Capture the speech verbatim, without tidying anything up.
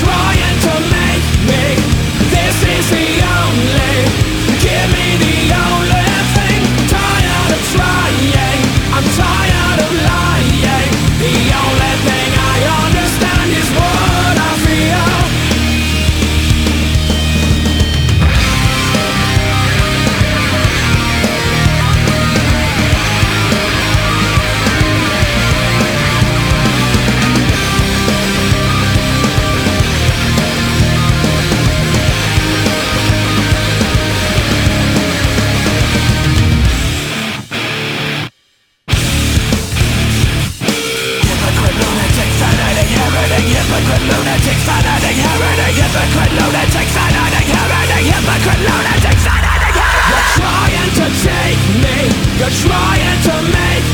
trying to make me. This is the only. Give me the only thing. Tired of trying. I'm tired of lying. The only thing I understand is what I feel. Hypocrite lunatics, fanatic, heretic. Hypocrite lunatics, fanatic, heretic. Hypocrite lunatics, fanatic, heretic. You're trying to take me. You're trying to make